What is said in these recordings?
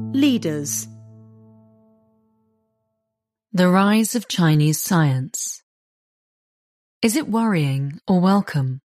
Leaders. The rise of Chinese science. Is it worrying or welcome?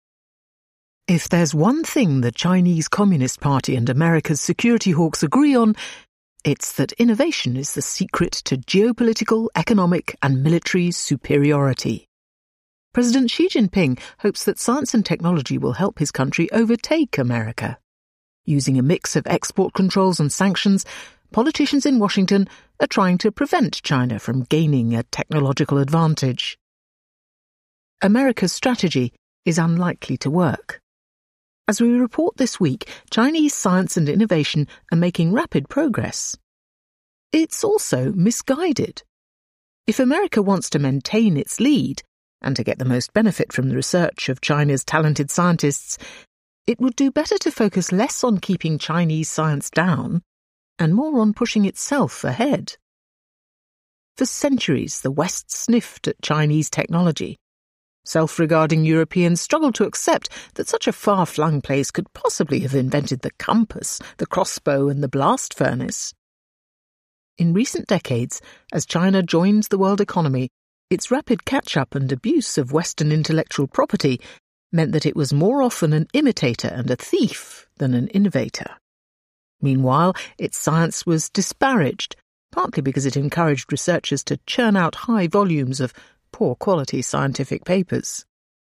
If there's one thing the Chinese Communist Party and America's security hawks agree on, it's that innovation is the secret to geopolitical, economic and military superiority. President Xi Jinping hopes that science and technology will help his country overtake America. Using a mix of export controls and sanctions, politicians in Washington are trying to prevent China from gaining a technological advantage. America's strategy is unlikely to work. As we report this week, Chinese science and innovation are making rapid progress. It's also misguided. If America wants to maintain its lead and to get the most benefit from the research of China's talented scientists, it would do better to focus less on keeping Chinese science down and more on pushing itself ahead. For centuries, the West sniffed at Chinese technology. Self-regarding Europeans struggled to accept that such a far-flung place could possibly have invented the compass, the crossbow and the blast furnace. In recent decades, as China joins the world economy, its rapid catch-up and abuse of Western intellectual property meant that it was more often an imitator and a thief than an innovator. Meanwhile, its science was disparaged, partly because it encouraged researchers to churn out high volumes of poor-quality scientific papers.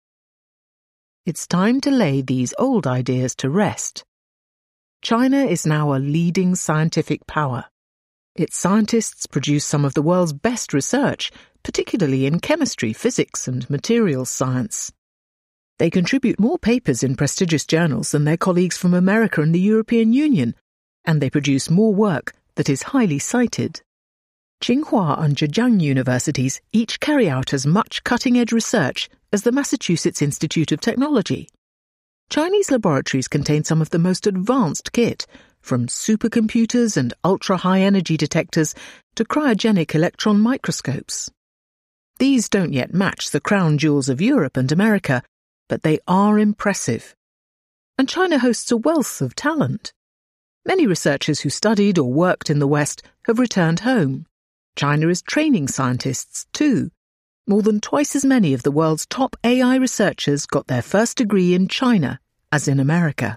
It's time to lay these old ideas to rest. China is now a leading scientific power. Its scientists produce some of the world's best research, particularly in chemistry, physics and materials science. They contribute more papers in prestigious journals than their colleagues from America and the European Union, and they produce more work that is highly cited. Tsinghua and Zhejiang universities each carry out as much cutting-edge research as the Massachusetts Institute of Technology. Chinese laboratories contain some of the most advanced kit, from supercomputers and ultra-high energy detectors to cryogenic electron microscopes. These don't yet match the crown jewels of Europe and America, but they are impressive. And China hosts a wealth of talent. Many researchers who studied or worked in the West have returned home. China is training scientists too. More than twice as many of the world's top AI researchers got their first degree in China as in America.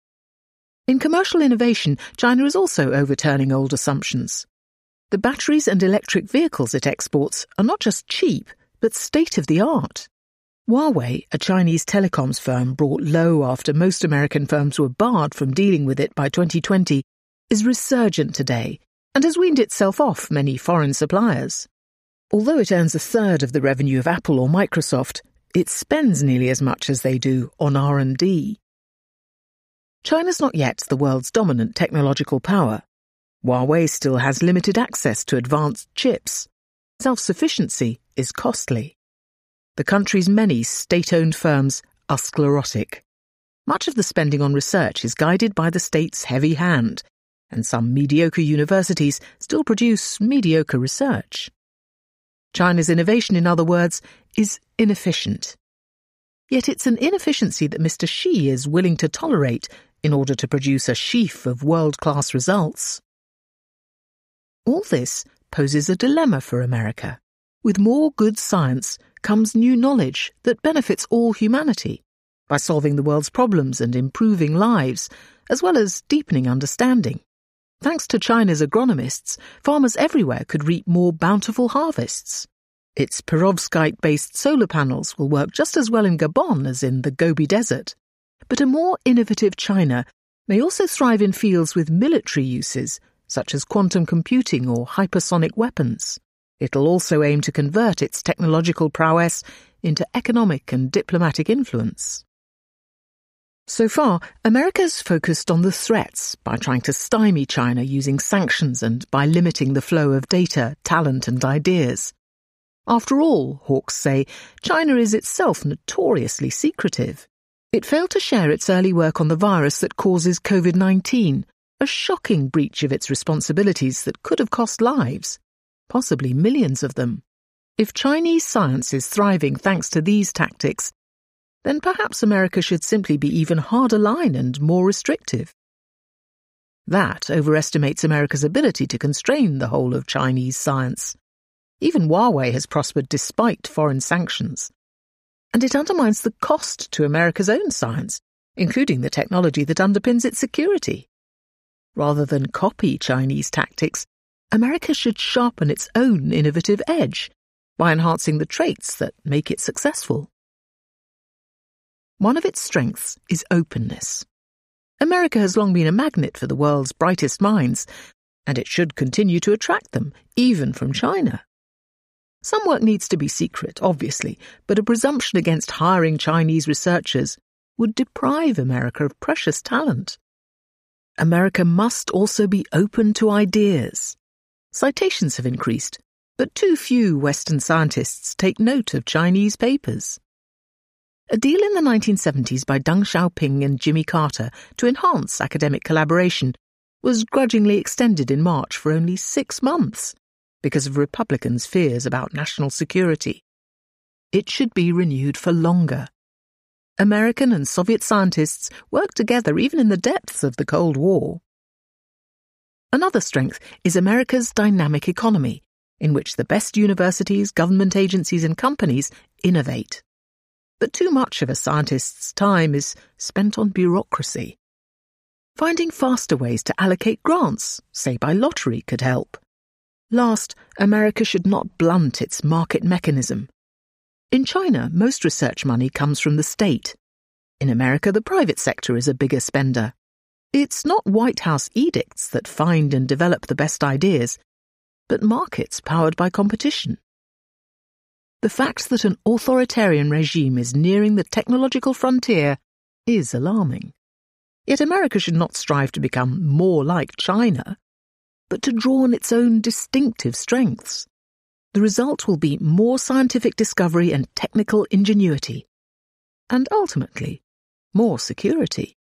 In commercial innovation, China is also overturning old assumptions. The batteries and electric vehicles it exports are not just cheap, but state-of-the-art. Huawei, a Chinese telecoms firm brought low after most American firms were barred from dealing with it by 2020, is resurgent today and has weaned itself off many foreign suppliers. Although it earns a third of the revenue of Apple or Microsoft, it spends nearly as much as they do on R&D. China's not yet the world's dominant technological power. Huawei still has limited access to advanced chips. Self-sufficiency is costly. The country's many state-owned firms are sclerotic. Much of the spending on research is guided by the state's heavy hand, and some mediocre universities still produce mediocre research. China's innovation, in other words, is inefficient. Yet it's an inefficiency that Mr. Xi is willing to tolerate in order to produce a sheaf of world-class results. All this poses a dilemma for America. With more good science comes new knowledge that benefits all humanity by solving the world's problems and improving lives, as well as deepening understanding. Thanks to China's agronomists, farmers everywhere could reap more bountiful harvests. Its perovskite-based solar panels will work just as well in Gabon as in the Gobi Desert. But a more innovative China may also thrive in fields with military uses, such as quantum computing or hypersonic weapons. It'll also aim to convert its technological prowess into economic and diplomatic influence. So far, America's focused on the threats by trying to stymie China using sanctions and by limiting the flow of data, talent and ideas. After all, hawks say, China is itself notoriously secretive. It failed to share its early work on the virus that causes COVID-19, a shocking breach of its responsibilities that could have cost lives, possibly millions of them. If Chinese science is thriving thanks to these tactics, then perhaps America should simply be even harder line and more restrictive. That overestimates America's ability to constrain the whole of Chinese science. Even Huawei has prospered despite foreign sanctions. And it undermines the cost to America's own science, including the technology that underpins its security. Rather than copy Chinese tactics, America should sharpen its own innovative edge by enhancing the traits that make it successful. One of its strengths is openness. America has long been a magnet for the world's brightest minds, and it should continue to attract them, even from China. Some work needs to be secret, obviously, but a presumption against hiring Chinese researchers would deprive America of precious talent. America must also be open to ideas. Citations have increased, but too few Western scientists take note of Chinese papers. A deal in the 1970s by Deng Xiaoping and Jimmy Carter to enhance academic collaboration was grudgingly extended in March for only 6 months because of Republicans' fears about national security. It should be renewed for longer. American and Soviet scientists worked together even in the depths of the Cold War. Another strength is America's dynamic economy, in which the best universities, government agencies and companies innovate. But too much of a scientist's time is spent on bureaucracy. Finding faster ways to allocate grants, say by lottery, could help. Last, America should not blunt its market mechanism. In China, most research money comes from the state. In America, the private sector is a bigger spender. It's not White House edicts that find and develop the best ideas, but markets powered by competition. The fact that an authoritarian regime is nearing the technological frontier is alarming. Yet America should not strive to become more like China, but to draw on its own distinctive strengths. The result will be more scientific discovery and technical ingenuity, and ultimately, more security.